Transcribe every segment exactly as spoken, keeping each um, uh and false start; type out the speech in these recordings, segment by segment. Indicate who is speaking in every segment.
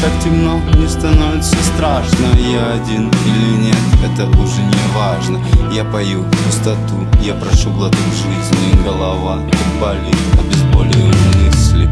Speaker 1: так темно, мне становится страшно. Я один или нет, это уже не важно. Я пою пустоту, я прошу глоток жизни. Голова так болит, обезболиваю мысли.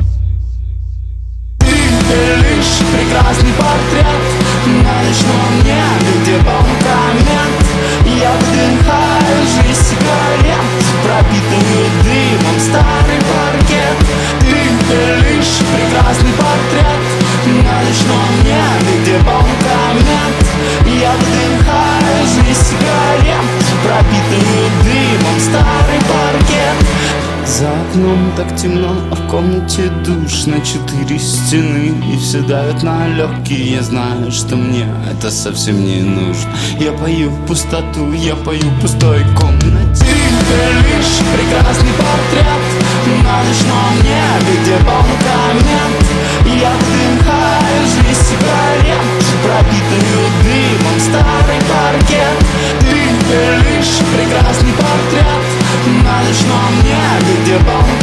Speaker 1: Ты лишь прекрасный портрет на ночном небе, где полный комет. Я вдыхаю жизнь сигарет, пропитанную дымом старый паркет. Ты лишь прекрасный портрет на ночном небе, где полный комет. Я вдыхаю жизнь сигарет, пропитанную дымом старый паркет. За окном так темно, а в комнате душно. Четыре стены и все давят на легкие. Я знаю, что мне это совсем не нужно. Я пою в пустоту, я пою в пустой комнате. Ты лишь прекрасный портрет на ночном небе, где полный комет. Я вдыхаю жизнь сигарет, пропитанную дымом старый паркет. Ты лишь прекрасный портрет на ночном небе, где полный